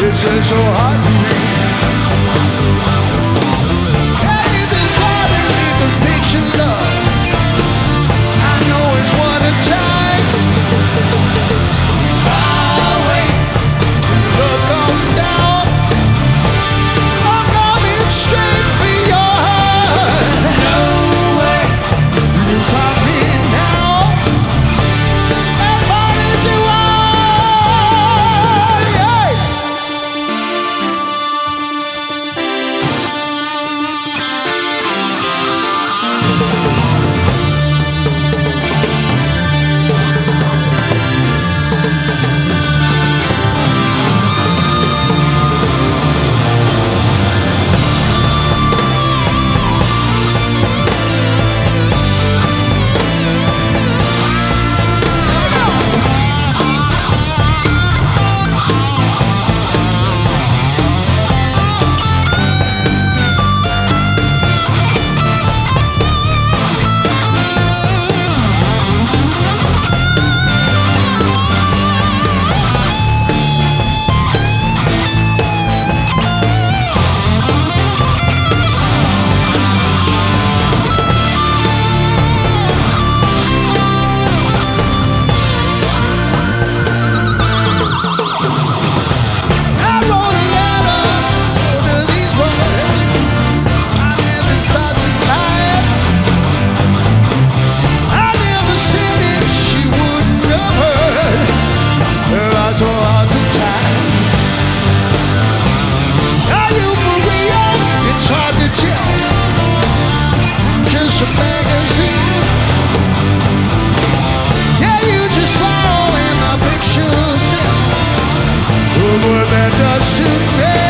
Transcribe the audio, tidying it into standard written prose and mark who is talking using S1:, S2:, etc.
S1: It's just so hard to read. Yeah, you've been sliding in the picture, love. I know it's one a time. I'll wait. Love comes down. I'm coming straight for your heart. No way. You find me now. As far as you are. Yeah. I wrote a letter to these words. I never start to lie. I never said it, she wouldn't have heard. Her eyes were hard to tie. Are you for real? It's hard to tell. Just a magazine. Yeah, you just smile and the picture said, look what that does to me.